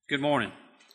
Good morning.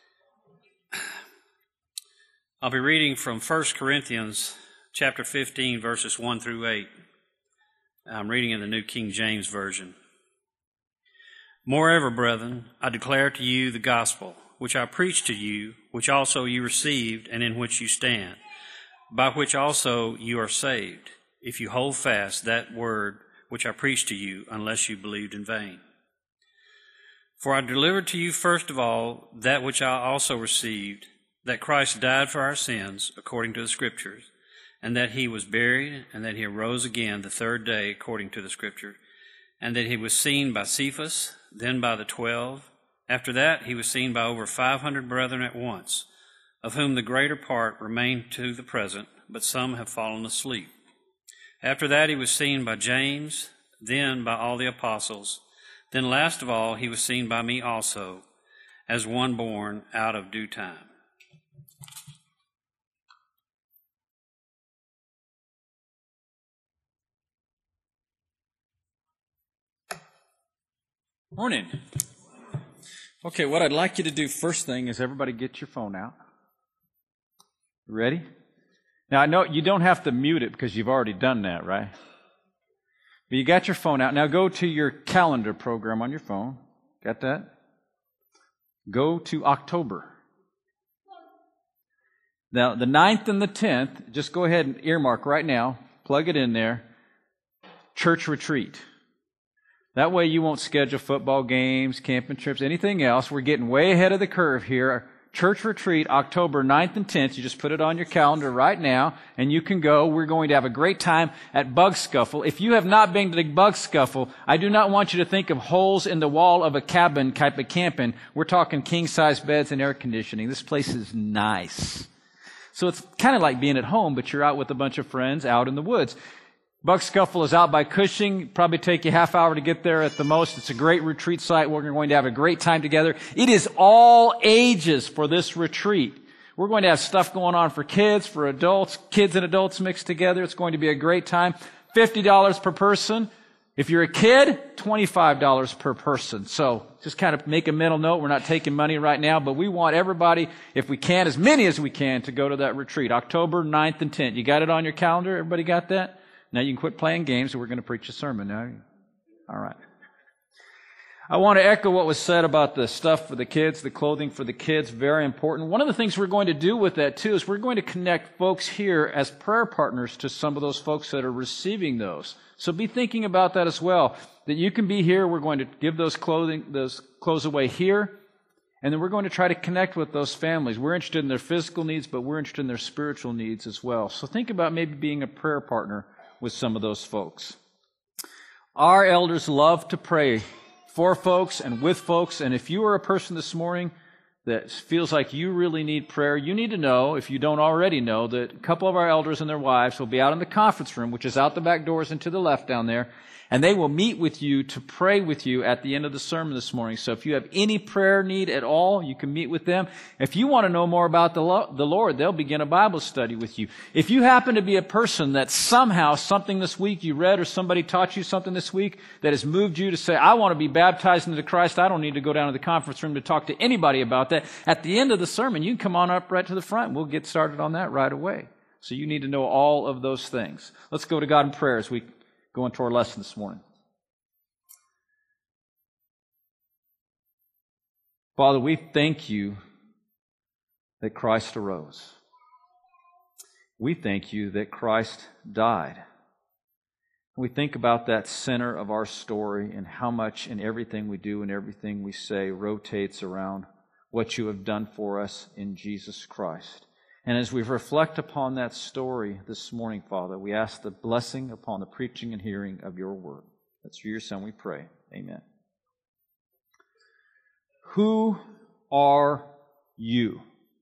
I'll be reading from 1 Corinthians chapter 15, verses 1 through 8. I'm reading in the New King James Version. Moreover, brethren, I declare to you the gospel, which I preached to you, which also you received, and in which you stand, by which also you are saved, if you hold fast that word which I preached to you, unless you believed in vain. For I delivered to you first of all that which I also received, that Christ died for our sins, according to the Scriptures, and that he was buried, and that he arose again the third day, according to the Scripture, and that he was seen by Cephas, then by the 12. After that he was seen by over 500 brethren at once, of whom the greater part remain to the present, but some have fallen asleep. After that he was seen by James, then by all the apostles. Then last of all, he was seen by me also, as one born out of due time. Morning. Okay, what I'd like you to do first thing is everybody get your phone out. Ready? Now, I know you don't have to mute it because you've already done that, right? But you got your phone out. Now go to your calendar program on your phone. Got that? Go to October. Now, the 9th and the 10th, just go ahead and earmark right now. Plug it in there. Church retreat. That way you won't schedule football games, camping trips, anything else. We're getting way ahead of the curve here. Church retreat, October 9th and 10th. You just put it on your calendar right now, and you can go. We're going to have a great time at Bug Scuffle. If you have not been to the Bug Scuffle, I do not want you to think of holes in the wall of a cabin type of camping. We're talking king-size beds and air conditioning. This place is nice. So it's kind of like being at home, but you're out with a bunch of friends out in the woods. Bug Scuffle is out by Cushing. Probably take you half hour to get there at the most. It's a great retreat site. We're going to have a great time together. It is all ages for this retreat. We're going to have stuff going on for kids, for adults, kids and adults mixed together. It's going to be a great time. $50 per person. If you're a kid, $25 per person. So just kind of make a mental note. We're not taking money right now, but we want everybody, if we can, as many as we can, to go to that retreat. October 9th and 10th. You got it on your calendar? Everybody got that? Now you can quit playing games, and we're going to preach a sermon now. All right. I want to echo what was said about the stuff for the kids, the clothing for the kids, very important. One of the things we're going to do with that, too, is we're going to connect folks here as prayer partners to some of those folks that are receiving those. So be thinking about that as well, that you can be here. We're going to give those clothes away here, and then we're going to try to connect with those families. We're interested in their physical needs, but we're interested in their spiritual needs as well. So think about maybe being a prayer partner with some of those folks. Our elders love to pray for folks and with folks, and if you are a person this morning that feels like you really need prayer, you need to know, if you don't already know, that a couple of our elders and their wives will be out in the conference room, which is out the back doors and to the left down there, and they will meet with you to pray with you at the end of the sermon this morning. So if you have any prayer need at all, you can meet with them. If you want to know more about the Lord, they'll begin a Bible study with you. If you happen to be a person that somehow something this week you read or somebody taught you something this week that has moved you to say, I want to be baptized into Christ, I don't need to go down to the conference room to talk to anybody about that. At the end of the sermon, you can come on up right to the front and we'll get started on that right away. So you need to know all of those things. Let's go to God in prayer as we go into our lesson this morning. Father, we thank you that Christ arose. We thank you that Christ died. We think about that center of our story and how much in everything we do and everything we say rotates around what you have done for us in Jesus Christ. And as we reflect upon that story this morning, Father, we ask the blessing upon the preaching and hearing of your word. That's for your Son we pray. Amen. Who are you?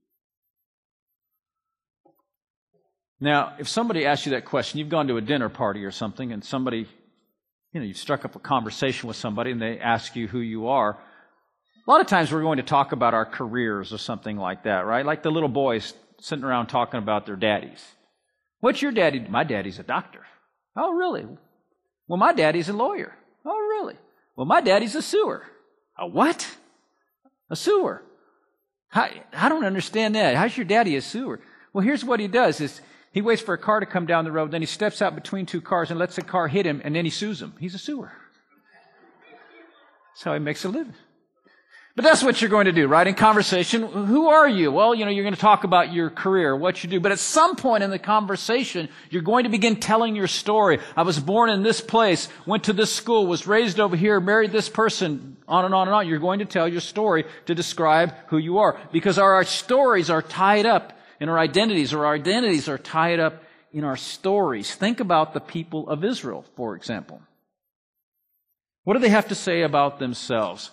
Now, if somebody asks you that question, you've gone to a dinner party or something, and somebody, you've struck up a conversation with somebody, and they ask you who you are. A lot of times we're going to talk about our careers or something like that, right? Like the little boys sitting around talking about their daddies. What's your daddy? My daddy's a doctor. Oh, really? Well, my daddy's a lawyer. Oh, really? Well, my daddy's a sewer. A what? A sewer. I don't understand that. How's your daddy a sewer? Well, here's what he does is he waits for a car to come down the road, then he steps out between two cars and lets the car hit him, and then he sues him. He's a sewer. That's how he makes a living. But that's what you're going to do, right? In conversation, who are you? Well, you're going to talk about your career, what you do. But at some point in the conversation, you're going to begin telling your story. I was born in this place, went to this school, was raised over here, married this person, on and on and on. You're going to tell your story to describe who you are. Because our stories are tied up in our identities, or our identities are tied up in our stories. Think about the people of Israel, for example. What do they have to say about themselves?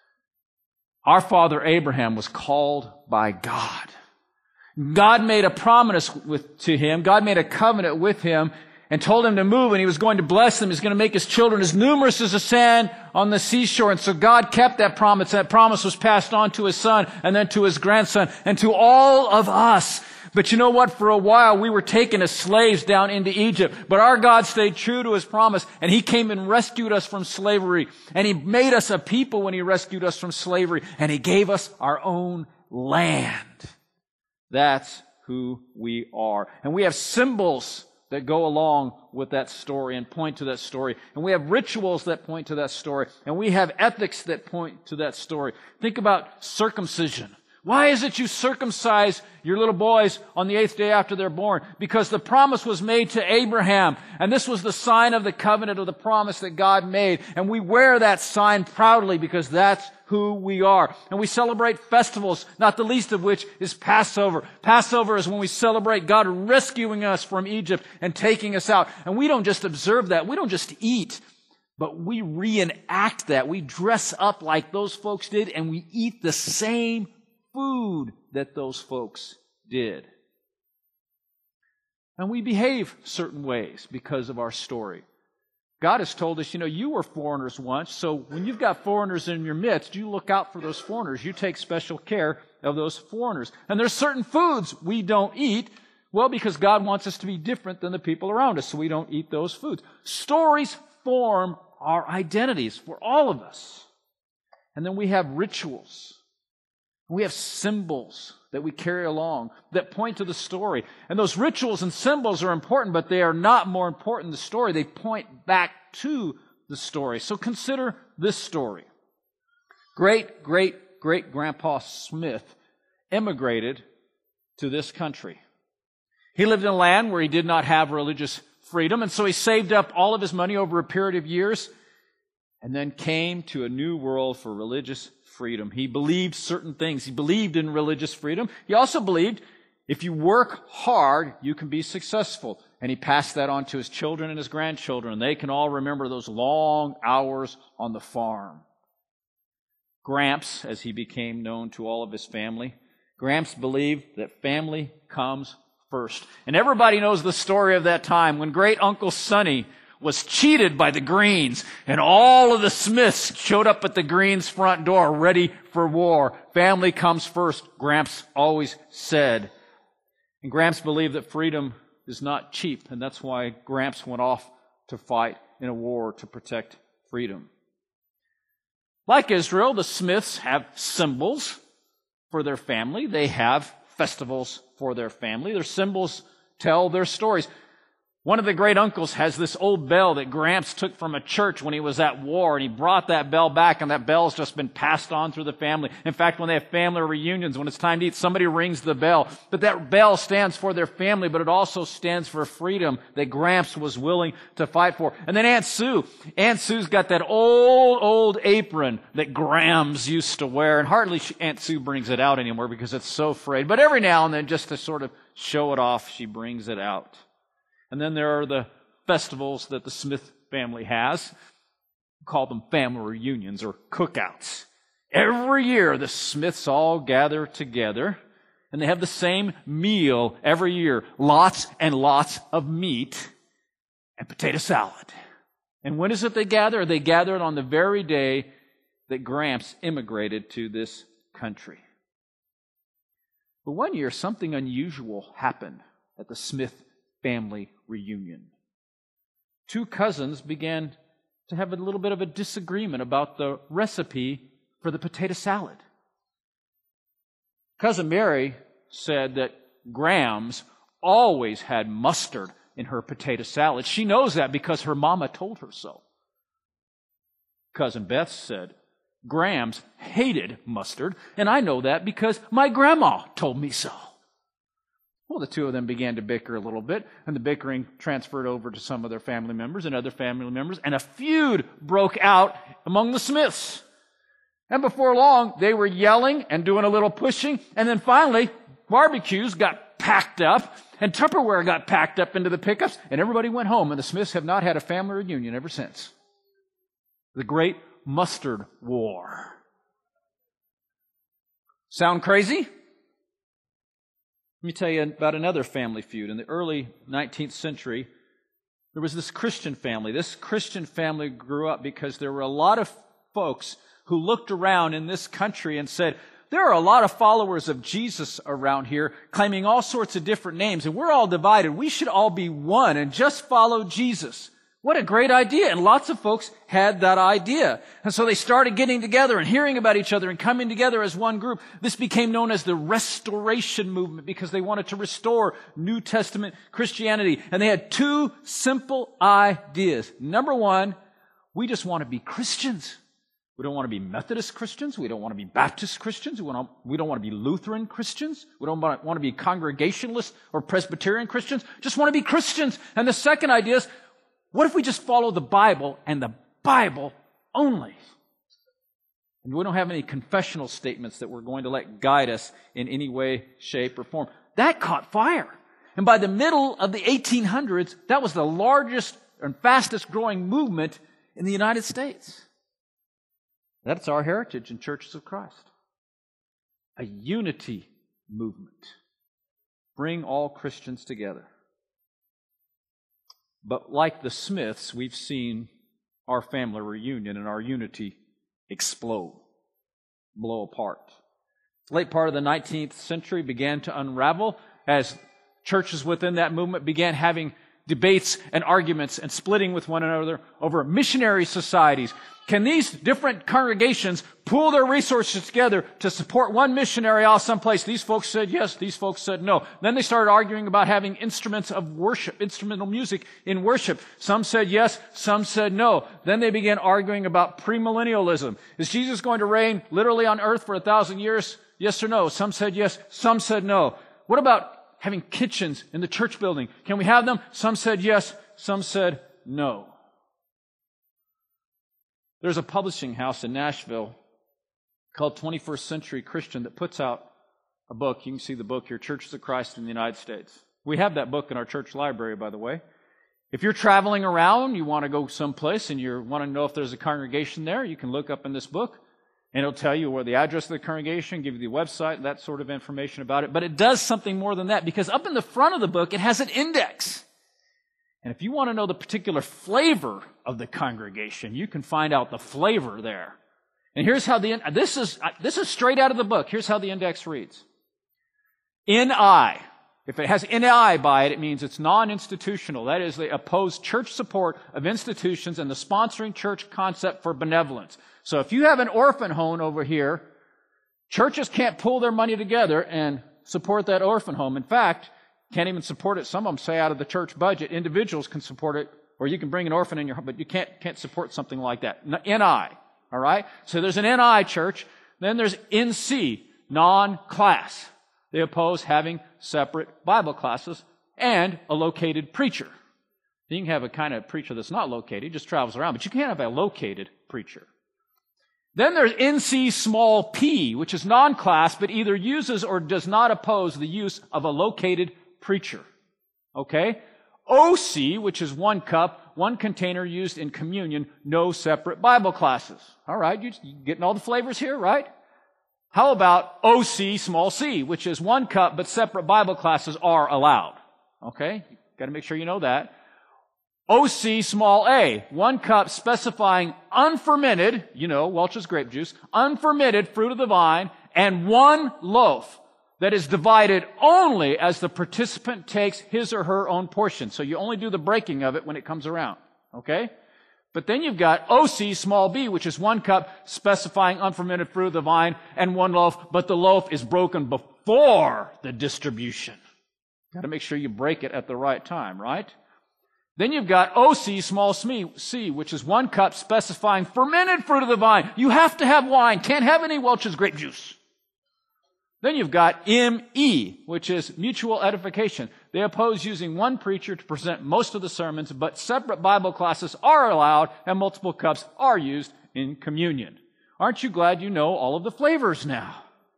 Our father Abraham was called by God. God made a promise to him. God made a covenant with him and told him to move, and he was going to bless them. He's going to make his children as numerous as the sand on the seashore. And so God kept that promise. That promise was passed on to his son and then to his grandson and to all of us. But you know what? For a while, we were taken as slaves down into Egypt. But our God stayed true to his promise, and he came and rescued us from slavery. And he made us a people when he rescued us from slavery. And he gave us our own land. That's who we are. And we have symbols that go along with that story and point to that story. And we have rituals that point to that story. And we have ethics that point to that story. Think about circumcision. Why is it you circumcise your little boys on the 8th day after they're born? Because the promise was made to Abraham. And this was the sign of the covenant of the promise that God made. And we wear that sign proudly because that's who we are. And we celebrate festivals, not the least of which is Passover. Passover is when we celebrate God rescuing us from Egypt and taking us out. And we don't just observe that. We don't just eat. But we reenact that. We dress up like those folks did, and we eat the same food that those folks did. And we behave certain ways because of our story. God has told us, you were foreigners once, so when you've got foreigners in your midst, you look out for those foreigners. You take special care of those foreigners. And there's certain foods we don't eat, well, because God wants us to be different than the people around us, so we don't eat those foods. Stories form our identities for all of us. And then we have rituals. We have symbols that we carry along that point to the story. And those rituals and symbols are important, but they are not more important than the story. They point back to the story. So consider this story. Great-great-great-grandpa Smith immigrated to this country. He lived in a land where he did not have religious freedom, and so he saved up all of his money over a period of years and then came to a new world for religious freedom. He believed certain things. He believed in religious freedom. He also believed if you work hard, you can be successful. And he passed that on to his children and his grandchildren. They can all remember those long hours on the farm. Gramps, as he became known to all of his family, Gramps believed that family comes first. And everybody knows the story of that time when great Uncle Sonny was cheated by the Greens, and all of the Smiths showed up at the Greens' front door ready for war. Family comes first, Gramps always said. And Gramps believed that freedom is not cheap, and that's why Gramps went off to fight in a war to protect freedom. Like Israel, the Smiths have symbols for their family. They have festivals for their family. Their symbols tell their stories. One of the great uncles has this old bell that Gramps took from a church when he was at war, and he brought that bell back, and that bell's just been passed on through the family. In fact, when they have family reunions, when it's time to eat, somebody rings the bell. But that bell stands for their family, but it also stands for freedom that Gramps was willing to fight for. And then Aunt Sue. Aunt Sue's got that old apron that Grams used to wear, and hardly Aunt Sue brings it out anymore because it's so frayed. But every now and then, just to sort of show it off, she brings it out. And then there are the festivals that the Smith family has. We call them family reunions or cookouts. Every year, the Smiths all gather together, and they have the same meal every year. Lots and lots of meat and potato salad. And when is it they gather? They gathered on the very day that Gramps immigrated to this country. But one year, something unusual happened at the Smith family reunion. Two cousins began to have a little bit of a disagreement about the recipe for the potato salad. Cousin Mary said that Graham's always had mustard in her potato salad. She knows that because her mama told her so. Cousin Beth said, Graham's hated mustard, and I know that because my grandma told me so. Well, the two of them began to bicker a little bit, and the bickering transferred over to some of their family members and other family members, and a feud broke out among the Smiths. And before long, they were yelling and doing a little pushing, and then finally, barbecues got packed up, and Tupperware got packed up into the pickups, and everybody went home, and the Smiths have not had a family reunion ever since. The Great Mustard War. Sound crazy? Let me tell you about another family feud. In the early 19th century, there was this Christian family. This Christian family grew up because there were a lot of folks who looked around in this country and said, there are a lot of followers of Jesus around here claiming all sorts of different names, and we're all divided. We should all be one and just follow Jesus. What a great idea. And lots of folks had that idea. And so they started getting together and hearing about each other and coming together as one group. This became known as the Restoration Movement because they wanted to restore New Testament Christianity. And they had two simple ideas. Number one, we just want to be Christians. We don't want to be Methodist Christians. We don't want to be Baptist Christians. We don't want to be Lutheran Christians. We don't want to be Congregationalist or Presbyterian Christians. Just want to be Christians. And the second idea is, what if we just follow the Bible and the Bible only? And we don't have any confessional statements that we're going to let guide us in any way, shape, or form. That caught fire. And by the middle of the 1800s, that was the largest and fastest growing movement in the United States. That's our heritage in Churches of Christ. A unity movement. Bring all Christians together. But like the Smiths, we've seen our family reunion and our unity explode, blow apart. The late part of the 19th century began to unravel as churches within that movement began having debates and arguments and splitting with one another over missionary societies. Can these different congregations pool their resources together to support one missionary out someplace? These folks said yes, these folks said no. Then they started arguing about having instruments of worship, instrumental music in worship. Some said yes, some said no. Then they began arguing about premillennialism. Is Jesus going to reign literally on earth for 1,000 years? Yes or no? Some said yes, some said no. What about having kitchens in the church building? Can we have them? Some said yes, some said no. There's a publishing house in Nashville called 21st Century Christian that puts out a book. You can see the book here, Churches of Christ in the United States. We have that book in our church library, by the way. If you're traveling around, you want to go someplace and you want to know if there's a congregation there, you can look up in this book and it'll tell you where the address of the congregation, give you the website, that sort of information about it. But it does something more than that because up in the front of the book, it has an index. And if you want to know the particular flavor of the congregation, you can find out the flavor there. And here's how this is straight out of the book. Here's how the index reads. NI. If it has NI by it, it means it's non-institutional. That is, they oppose church support of institutions and the sponsoring church concept for benevolence. So if you have an orphan home over here, churches can't pull their money together and support that orphan home. In fact, can't even support it. Some of them say out of the church budget. Individuals can support it, or you can bring an orphan in your home, but you can't support something like that. NI, all right? So there's an NI church. Then there's NC, non-class. They oppose having separate Bible classes and a located preacher. You can have a kind of preacher that's not located, just travels around, but you can't have a located preacher. Then there's NC small p, which is non-class, but either uses or does not oppose the use of a located preacher. Okay? OC, which is 1 cup, 1 container used in communion, no separate Bible classes. All right, you getting all the flavors here, right? How about OC small c, which is 1 cup, but separate Bible classes are allowed. Okay? Got to make sure you know that. OC small a, 1 cup specifying unfermented, Welch's grape juice, unfermented fruit of the vine, and 1 loaf that is divided only as the participant takes his or her own portion. So you only do the breaking of it when it comes around. Okay? But then you've got OC small b, which is 1 cup specifying unfermented fruit of the vine and 1 loaf, but the loaf is broken for the distribution. Got to make sure you break it at the right time, right? Then you've got OC, small c, which is 1 cup specifying fermented fruit of the vine. You have to have wine. Can't have any Welch's grape juice. Then you've got ME, which is mutual edification. They oppose using one preacher to present most of the sermons, but separate Bible classes are allowed and multiple cups are used in communion. Aren't you glad you know all of the flavors now?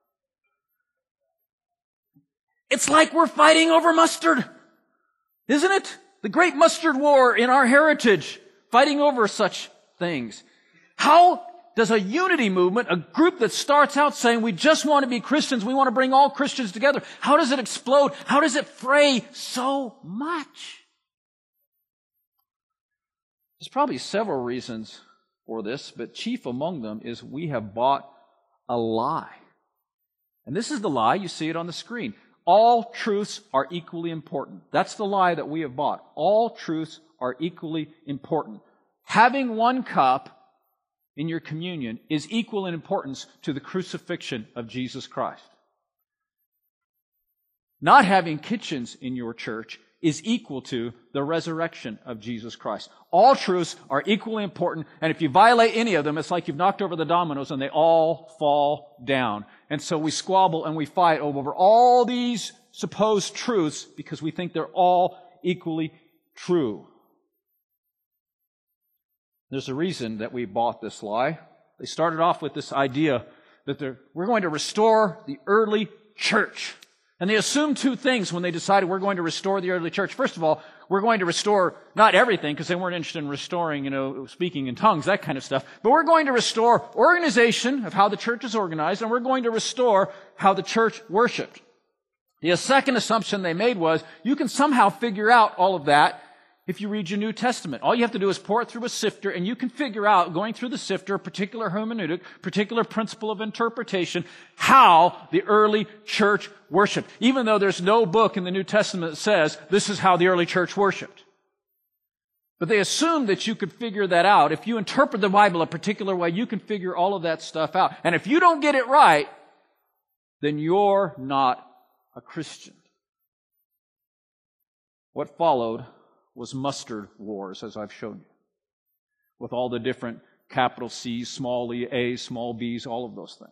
It's like we're fighting over mustard, isn't it? The great mustard war in our heritage, fighting over such things. How does a unity movement, a group that starts out saying we just want to be Christians, we want to bring all Christians together, how does it explode? How does it fray so much? There's probably several reasons for this, but chief among them is we have bought a lie. And this is the lie, you see it on the screen. All truths are equally important. That's the lie that we have bought. All truths are equally important. Having 1 cup in your communion is equal in importance to the crucifixion of Jesus Christ. Not having kitchens in your church is equal to the resurrection of Jesus Christ. All truths are equally important, and if you violate any of them, it's like you've knocked over the dominoes and they all fall down. And so we squabble and we fight over all these supposed truths because we think they're all equally true. There's a reason that we bought this lie. They started off with this idea that we're going to restore the early church. And they assumed 2 things when they decided we're going to restore the early church. First of all, we're going to restore not everything, because they weren't interested in restoring, speaking in tongues, that kind of stuff. But we're going to restore organization of how the church is organized, and we're going to restore how the church worshiped. The second assumption they made was you can somehow figure out all of that if you read your New Testament. All you have to do is pour it through a sifter, and you can figure out, going through the sifter, a particular hermeneutic, particular principle of interpretation, how the early church worshiped. Even though there's no book in the New Testament that says this is how the early church worshiped. But they assumed that you could figure that out. If you interpret the Bible a particular way, you can figure all of that stuff out. And if you don't get it right, then you're not a Christian. What followed was mustard wars, as I've shown you, with all the different capital C's, small a's, small b's, all of those things.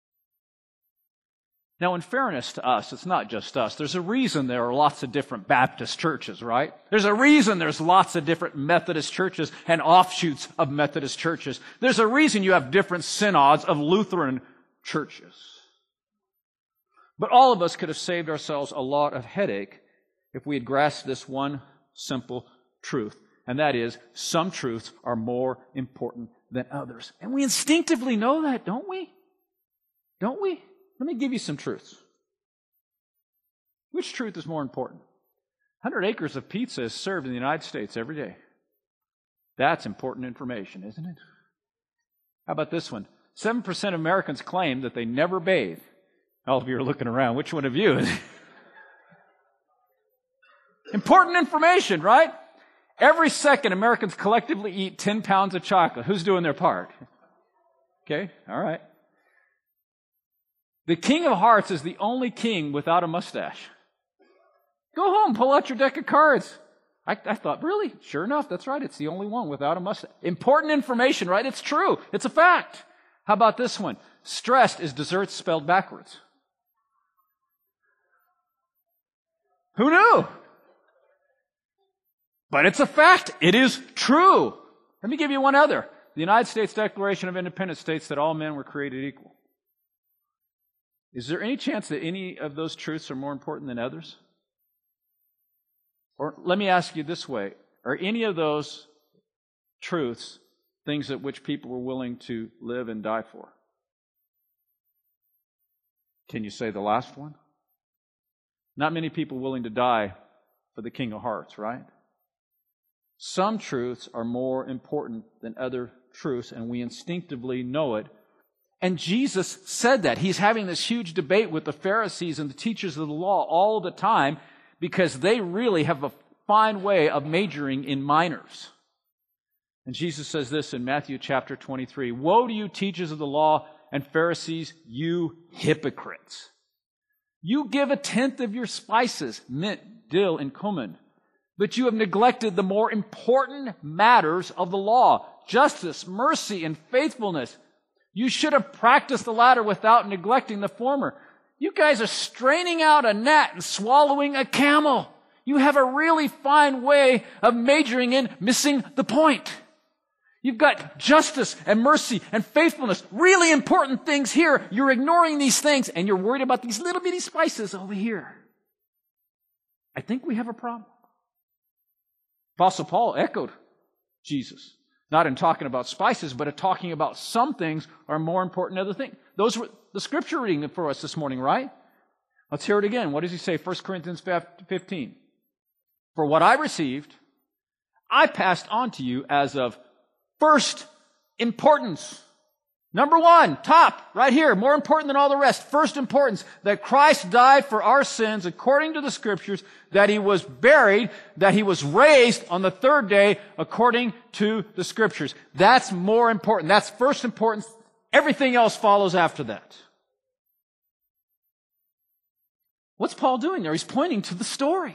Now, in fairness to us, it's not just us. There's a reason there are lots of different Baptist churches, right? There's a reason there's lots of different Methodist churches and offshoots of Methodist churches. There's a reason you have different synods of Lutheran churches. But all of us could have saved ourselves a lot of headache if we had grasped this one simple truth, and that is some truths are more important than others. And we instinctively know that, don't we? Don't we? Let me give you some truths. Which truth is more important? 100 acres of pizza is served in the United States every day. That's important information, isn't it? How about this one? 7% of Americans claim that they never bathe. All of you are looking around. Which one of you? Important information, right? Every second, Americans collectively eat 10 pounds of chocolate. Who's doing their part? Okay, all right. The King of Hearts is the only king without a mustache. Go home, pull out your deck of cards. I thought, really? Sure enough, that's right. It's the only one without a mustache. Important information, right? It's true. It's a fact. How about this one? Stressed is dessert spelled backwards. Who knew? But it's a fact. It is true. Let me give you one other. The United States Declaration of Independence states that all men were created equal. Is there any chance that any of those truths are more important than others? Or let me ask you this way. Are any of those truths things at which people were willing to live and die for? Can you say the last one? Not many people willing to die for the King of Hearts, right? Some truths are more important than other truths, and we instinctively know it. And Jesus said that. He's having this huge debate with the Pharisees and the teachers of the law all the time because they really have a fine way of majoring in minors. And Jesus says this in Matthew chapter 23, "Woe to you, teachers of the law and Pharisees, you hypocrites! You give 1/10 of your spices, mint, dill, and cumin, but you have neglected the more important matters of the law, justice, mercy, and faithfulness. You should have practiced the latter without neglecting the former. You guys are straining out a gnat and swallowing a camel. You have a really fine way of majoring in missing the point. You've got justice and mercy and faithfulness, really important things here. You're ignoring these things, and you're worried about these little bitty spices over here. I think we have a problem. Apostle Paul echoed Jesus, not in talking about spices, but in talking about some things are more important than other things. Those were the scripture reading for us this morning, right? Let's hear it again. What does he say? 1 Corinthians 15. For what I received, I passed on to you as of first importance. Number one, top, right here, more important than all the rest. First importance, that Christ died for our sins according to the Scriptures, that He was buried, that He was raised on the third day according to the Scriptures. That's more important. That's first importance. Everything else follows after that. What's Paul doing there? He's pointing to the story.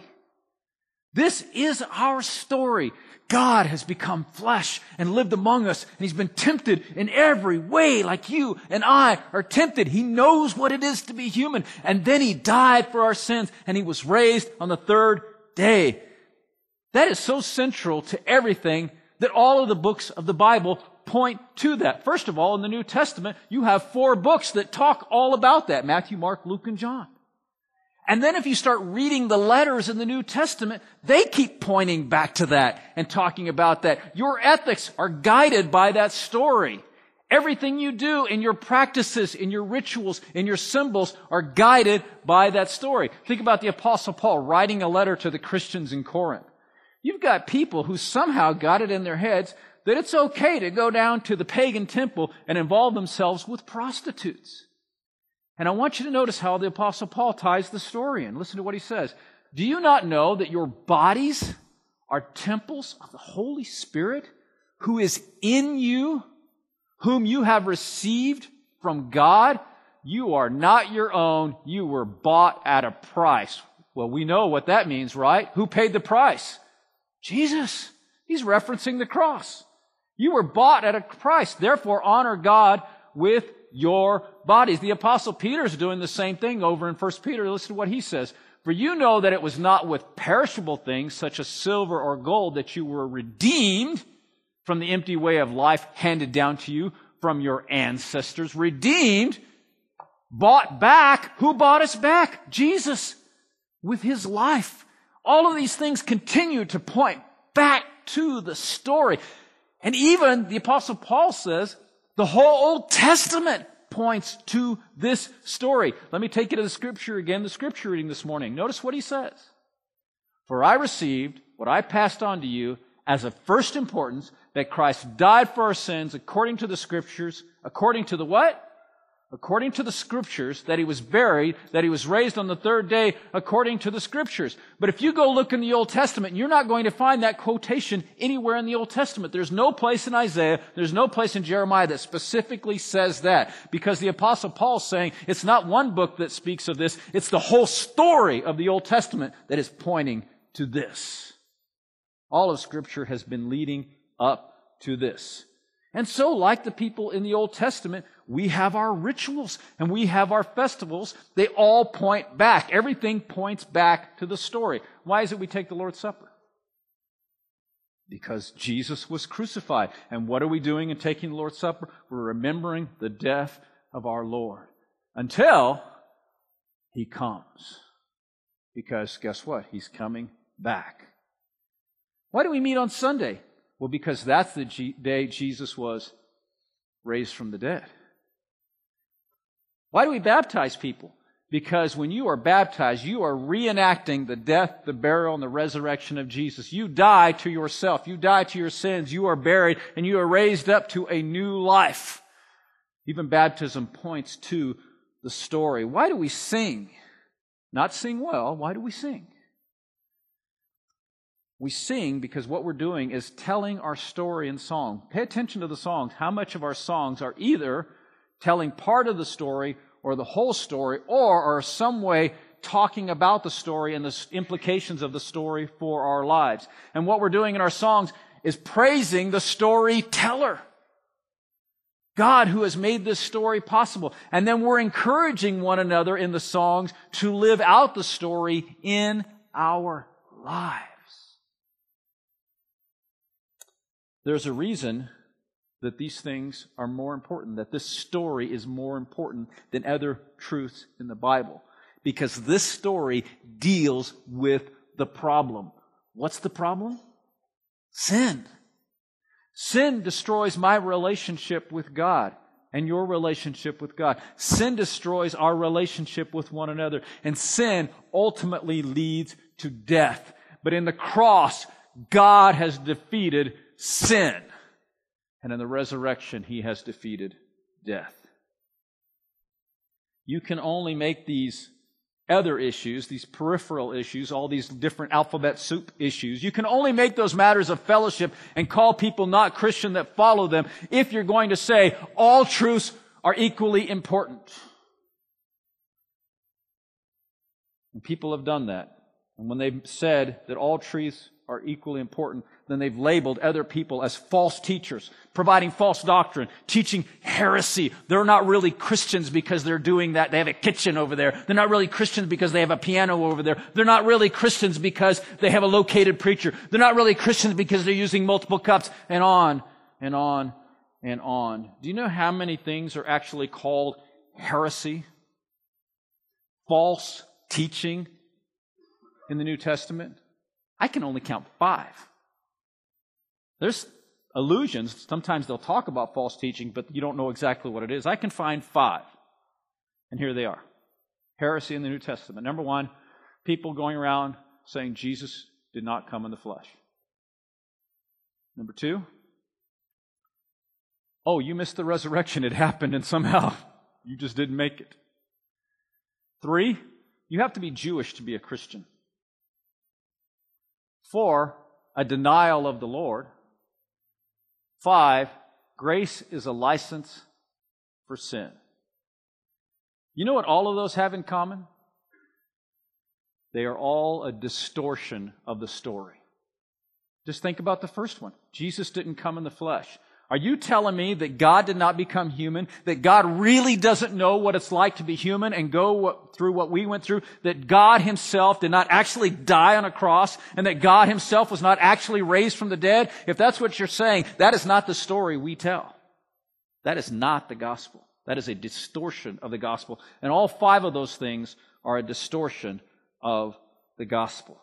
This is our story. God has become flesh and lived among us, and He's been tempted in every way like you and I are tempted. He knows what it is to be human, and then He died for our sins, and He was raised on the third day. That is so central to everything that all of the books of the Bible point to that. First of all, in the New Testament, you have 4 books that talk all about that: Matthew, Mark, Luke, and John. And then if you start reading the letters in the New Testament, they keep pointing back to that and talking about that. Your ethics are guided by that story. Everything you do in your practices, in your rituals, in your symbols are guided by that story. Think about the Apostle Paul writing a letter to the Christians in Corinth. You've got people who somehow got it in their heads that it's okay to go down to the pagan temple and involve themselves with prostitutes. And I want you to notice how the Apostle Paul ties the story in. Listen to what he says. Do you not know that your bodies are temples of the Holy Spirit who is in you, whom you have received from God? You are not your own. You were bought at a price. Well, we know what that means, right? Who paid the price? Jesus. He's referencing the cross. You were bought at a price. Therefore, honor God with your bodies. The Apostle Peter is doing the same thing over in 1 Peter. Listen to what he says. For you know that it was not with perishable things, such as silver or gold, that you were redeemed from the empty way of life handed down to you from your ancestors. Redeemed, bought back. Who bought us back? Jesus, with His life. All of these things continue to point back to the story. And even the Apostle Paul says, the whole Old Testament points to this story. Let me take you to the Scripture again, the Scripture reading this morning. Notice what he says. For I received what I passed on to you as of first importance, that Christ died for our sins according to the Scriptures. According to the what? According to the Scriptures, that He was buried, that He was raised on the third day according to the Scriptures. But if you go look in the Old Testament, you're not going to find that quotation anywhere in the Old Testament. There's no place in Isaiah, there's no place in Jeremiah that specifically says that. Because the Apostle Paul's saying it's not one book that speaks of this, it's the whole story of the Old Testament that is pointing to this. All of Scripture has been leading up to this. And so, like the people in the Old Testament, we have our rituals and we have our festivals. They all point back. Everything points back to the story. Why is it we take the Lord's Supper? Because Jesus was crucified. And what are we doing in taking the Lord's Supper? We're remembering the death of our Lord until He comes. Because guess what? He's coming back. Why do we meet on Sunday? Well, because that's the day Jesus was raised from the dead. Why do we baptize people? Because when you are baptized, you are reenacting the death, the burial, and the resurrection of Jesus. You die to yourself. You die to your sins. You are buried, and you are raised up to a new life. Even baptism points to the story. Why do we sing? Not sing well. Why do we sing? We sing because what we're doing is telling our story in song. Pay attention to the songs. How much of our songs are either telling part of the story or the whole story, or are some way talking about the story and the implications of the story for our lives. And what we're doing in our songs is praising the storyteller, God who has made this story possible. And then we're encouraging one another in the songs to live out the story in our lives. There's a reason that these things are more important, that this story is more important than other truths in the Bible. Because this story deals with the problem. What's the problem? Sin. Sin destroys my relationship with God and your relationship with God. Sin destroys our relationship with one another. And sin ultimately leads to death. But in the cross, God has defeated sin. And in the resurrection, He has defeated death. You can only make these other issues, these peripheral issues, all these different alphabet soup issues, you can only make those matters of fellowship and call people not Christian that follow them if you're going to say all truths are equally important. And people have done that. And when they've said that all truths are equally important, then they've labeled other people as false teachers, providing false doctrine, teaching heresy. They're not really Christians because they're doing that. They have a kitchen over there. They're not really Christians because they have a piano over there. They're not really Christians because they have a located preacher. They're not really Christians because they're using multiple cups, and on and on and on. Do you know how many things are actually called heresy? False teaching in the New Testament? I can only count 5. There's allusions. Sometimes they'll talk about false teaching, but you don't know exactly what it is. I can find 5. And here they are. Heresy in the New Testament. Number 1, people going around saying Jesus did not come in the flesh. Number 2, oh, you missed the resurrection. It happened and somehow you just didn't make it. 3, you have to be Jewish to be a Christian. 4, a denial of the Lord. 5, grace is a license for sin. You know what all of those have in common? They are all a distortion of the story. Just think about the first one. Jesus didn't come in the flesh. Are you telling me that God did not become human? That God really doesn't know what it's like to be human and go through what we went through? That God Himself did not actually die on a cross? And that God Himself was not actually raised from the dead? If that's what you're saying, that is not the story we tell. That is not the gospel. That is a distortion of the gospel. And all 5 of those things are a distortion of the gospel.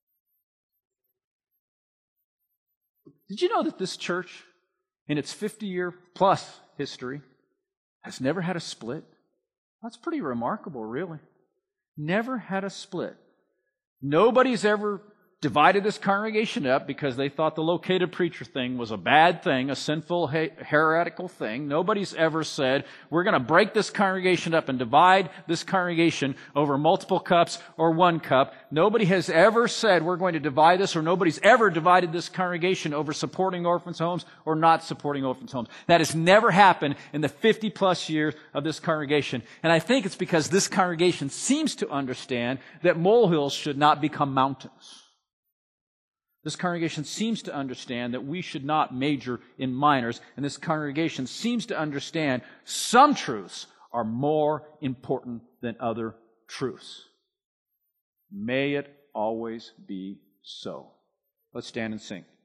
Did you know that this church, in its 50-year-plus history, has never had a split? That's pretty remarkable, really. Never had a split. Nobody's ever divided this congregation up because they thought the located preacher thing was a bad thing, a sinful, heretical thing. Nobody's ever said, we're going to break this congregation up and divide this congregation over multiple cups or 1 cup. Nobody has ever said we're going to divide this, or nobody's ever divided this congregation over supporting orphans' homes or not supporting orphans' homes. That has never happened in the 50-plus years of this congregation. And I think it's because this congregation seems to understand that molehills should not become mountains. This congregation seems to understand that we should not major in minors, and this congregation seems to understand some truths are more important than other truths. May it always be so. Let's stand and sing.